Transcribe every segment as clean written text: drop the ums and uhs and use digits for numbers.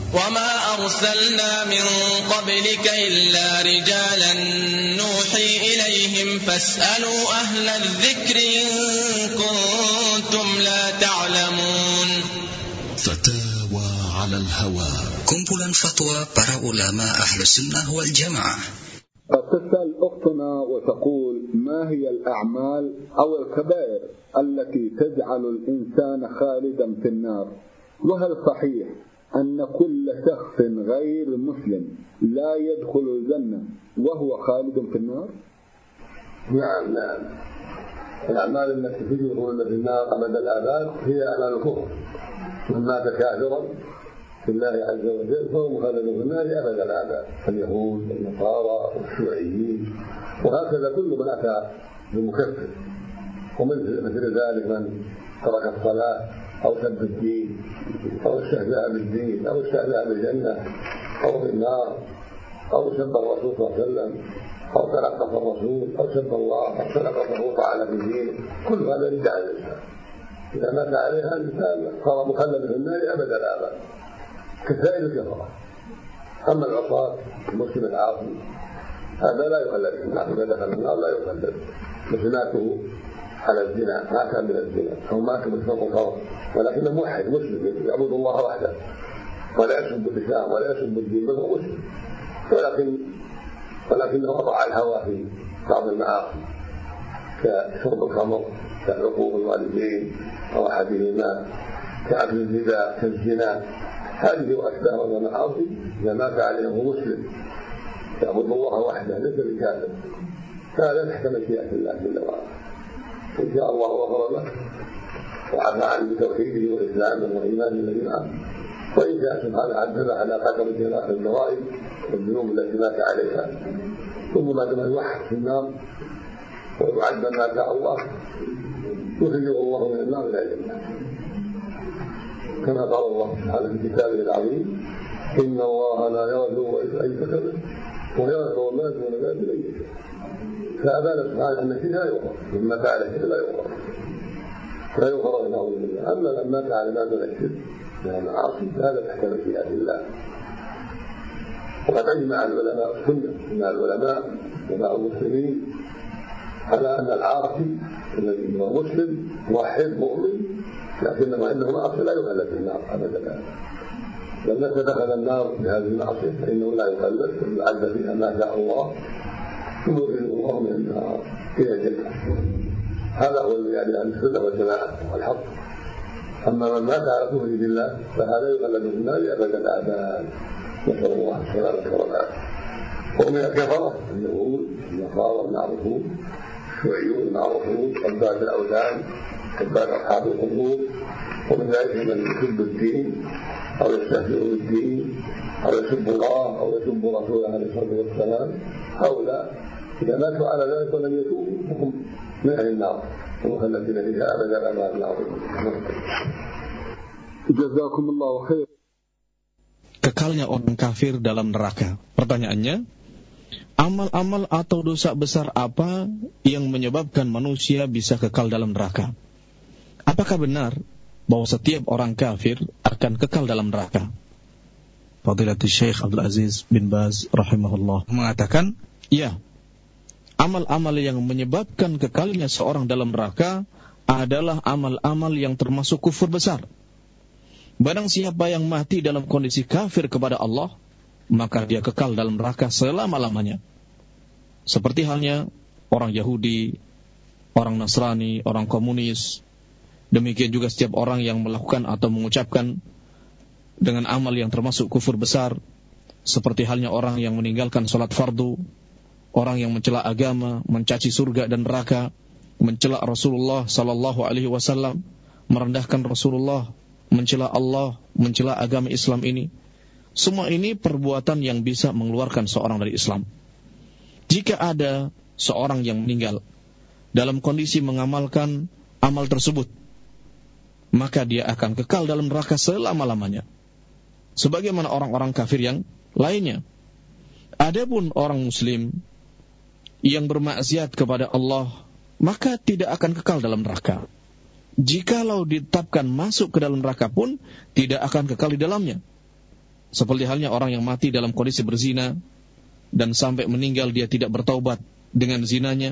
وما أرسلنا من قبلك إلا رجالا نوحي إليهم فاسألوا أهل الذكر إن كنتم لا تعلمون. فتاوى على الهوى. Kumpulan fatwa para ulama ahlu sunnah wal jamaah. قد تسأل أختنا وتقول: ما هي الأعمال أو الكبائر التي تجعل الإنسان خالدا في النار؟ وهل صحيح أن كل شخص غير مسلم لا يدخل الجنة وهو خالد في النار؟ نعم. الأعمال التي تجعل في النار أبد الآباد هي أعمال الكفر. من مات كافرا في الله عز وجل فهو مخلد في النار أبد الآباد، اليهود والنصارى والشيوعيين وهكذا كل من أتى بمكفر. ومثل ذلك من ترك الصلاة أو سب الدين أو استهزأ بالدين أو استهزأ بالجنة أو بالنار أو سب الرسول صلى الله عليه وسلم أو تنقص الرسول أو سب الله أو تنقص وطعن في الدين، كل هذا ردع الإنسان. إذا مات عليها الإنسان صار مخلد في النار أبد الآباد كسائر الكفرة. أما العصاة المسلم العاصي هذا لا يخلد في النار، إذا دخل النار لا يخلد، بزناته على الزنا مات من الزنا أو مات بسبب الفرض، ولكنه موحد مسلم يعبد الله وحده ولا يسب الإسلام ولا يسب الدين، بل هو مسلم، ولكنه وضع الهوى في بعض المعاصي كشرب الخمر، كعقوق الوالدين أو أحدهما، كأكل الربا، كالزنا، هذه وأشباه من المعاصي إذا مات عليه هو مسلم يعبد الله وحده ليس بكافر، هذا تحت مشيئة الله جل وعلا. إن شاء الله غفر له وعفى عنه بتوحيده وإسلامه وإيمانه الذي معه، وإن شاء سبحانه عذبه على قدر جناح الضرائب والذنوب التي مات عليها، ثم بعد ما يوحد في النار ويعذب ما شاء الله يخرجه الله من النار إلى الجنة، كما قال الله تعالى في كتابه العظيم: إن الله لا يغفر أن يشرك به ويغفر ما دون ذلك لمن يشاء. فأبان سبحانه أن الشرك لا يغفر، مما فعل الشرك لا يغفر له. أما لما فعل ما دون الشرك من المعاصي فهذا تحت مشيئة الله. وقد أجمع العلماء السنة من العلماء ومع المسلمين على أن العاصي الذي هو مسلم موحد مؤمن لكنه عنده معصية لا يخلد في النار أبدا. لما دخل النار بهذه المعصية فإنه لا يخلد، يعذب فيها ما شاء الله ثم يخرجه الله من النار إلى الجنة. هذا هو يعني عن السنة والجماعة والحق. أما من مات على كفر بالله فهذا يخلد في النار أبدا الآباد، نسأل الله السلامة والعافية. ومن الكفرة اليهود النصارى المعروفون، الشيوعيون المعروفون، عباد الأوثان، عباد أصحاب القبور، ومن ذلك من يسب الدين أو يستهزئ بالدين أو يسب الله أو يسب رسوله عليه الصلاة والسلام، هؤلاء إذا ماتوا على ذلك ولم يتوبوا فهم من أهل النار ومخلدين فيها أبدا الآباد العظيم. جزاكم الله خير. Kekalnya orang kafir dalam neraka. Pertanyaannya, amal-amal atau dosa besar apa yang menyebabkan manusia bisa kekal dalam neraka? Apakah benar bahwa setiap orang kafir akan kekal dalam neraka? Fadilatul Syekh Abdul Aziz bin Baz rahimahullah mengatakan, ya, amal-amal yang menyebabkan kekalnya seorang dalam neraka adalah amal-amal yang termasuk kufur besar. Barang siapa yang mati dalam kondisi kafir kepada Allah, maka dia kekal dalam neraka selama-lamanya. Seperti halnya orang Yahudi, orang Nasrani, orang komunis. Demikian juga setiap orang yang melakukan atau mengucapkan dengan amal yang termasuk kufur besar, seperti halnya orang yang meninggalkan salat fardu, orang yang mencela agama, mencaci surga dan neraka, mencela Rasulullah sallallahu alaihi wasallam, merendahkan Rasulullah, mencela Allah, mencela agama Islam ini. Semua ini perbuatan yang bisa mengeluarkan seorang dari Islam. Jika ada seorang yang meninggal dalam kondisi mengamalkan amal tersebut, maka dia akan kekal dalam neraka selama-lamanya, sebagaimana orang-orang kafir yang lainnya. Adapun orang muslim yang bermaksiat kepada Allah, maka tidak akan kekal dalam neraka. Jikalau ditetapkan masuk ke dalam neraka pun tidak akan kekal di dalamnya. seperti halnya orang yang mati dalam kondisi berzina dan sampai meninggal dia tidak bertaubat dengan zinanya,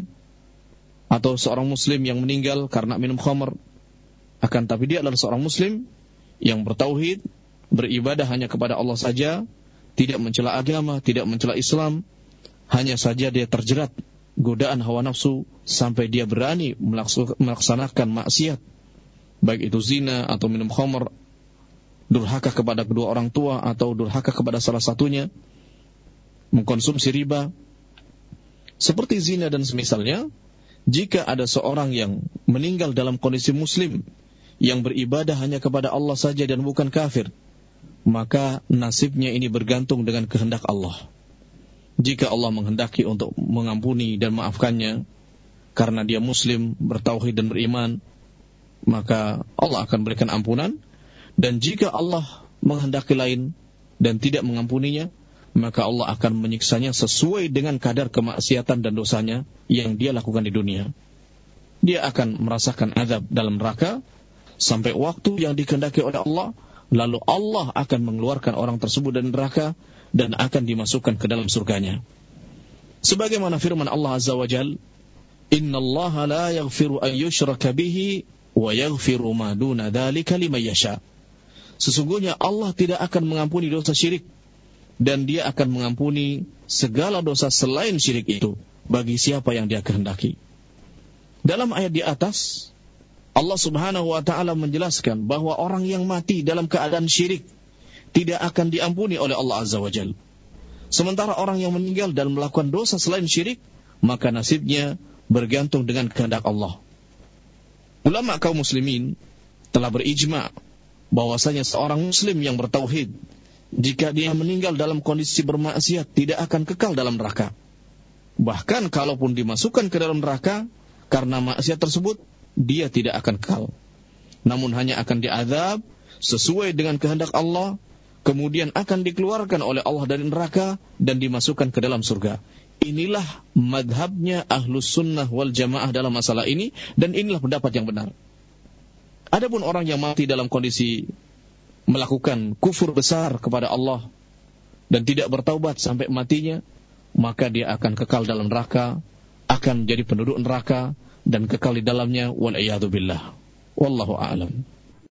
atau seorang muslim yang meninggal karena minum khamr, akan tapi dia adalah seorang muslim yang bertauhid, beribadah hanya kepada Allah saja, tidak mencela agama, tidak mencela Islam, hanya saja dia terjerat godaan hawa nafsu sampai dia berani melaksanakan maksiat, baik itu zina atau minum khamr, durhaka kepada kedua orang tua atau durhaka kepada salah satunya, mengkonsumsi riba, seperti zina dan semisalnya. Jika ada seorang yang meninggal dalam kondisi muslim yang beribadah hanya kepada Allah saja dan bukan kafir, maka nasibnya ini bergantung dengan kehendak Allah. Jika Allah menghendaki untuk mengampuni dan maafkannya karena dia muslim, bertauhid dan beriman, maka Allah akan berikan ampunan. Dan jika Allah menghendaki lain dan tidak mengampuninya, maka Allah akan menyiksanya sesuai dengan kadar kemaksiatan dan dosanya yang dia lakukan di dunia. Dia akan merasakan azab dalam neraka sampai waktu yang dikehendaki oleh Allah, lalu Allah akan mengeluarkan orang tersebut dari neraka dan akan dimasukkan ke dalam surganya. Sebagaimana firman Allah Azza wa Jalla, "Innallaha la yaghfiru an yushraka bihi wa yaghfiru ma duna dzalika liman yasha." Sesungguhnya Allah tidak akan mengampuni dosa syirik, dan dia akan mengampuni segala dosa selain syirik itu bagi siapa yang dia kehendaki. Dalam ayat di atas, Allah Subhanahu wa ta'ala menjelaskan bahwa orang yang mati dalam keadaan syirik tidak akan diampuni oleh Allah Azza wa Jalla. Sementara orang yang meninggal dan melakukan dosa selain syirik, maka nasibnya bergantung dengan kehendak Allah. Ulama kaum muslimin telah berijma' bahwasanya seorang muslim yang bertauhid, jika dia meninggal dalam kondisi bermaksiat, tidak akan kekal dalam neraka. Bahkan kalaupun dimasukkan ke dalam neraka karena maksiat tersebut, dia tidak akan kekal, namun hanya akan diazab sesuai dengan kehendak Allah, kemudian akan dikeluarkan oleh Allah dari neraka dan dimasukkan ke dalam surga. Inilah madhabnya Ahlus Sunnah wal Jamaah dalam masalah ini, dan inilah pendapat yang benar. Adapun orang yang mati dalam kondisi melakukan kufur besar kepada Allah dan tidak bertaubat sampai matinya, maka dia akan kekal dalam neraka, akan menjadi penduduk neraka dan kekal di dalamnya, wal iyadu billah. Wallahu a'lam.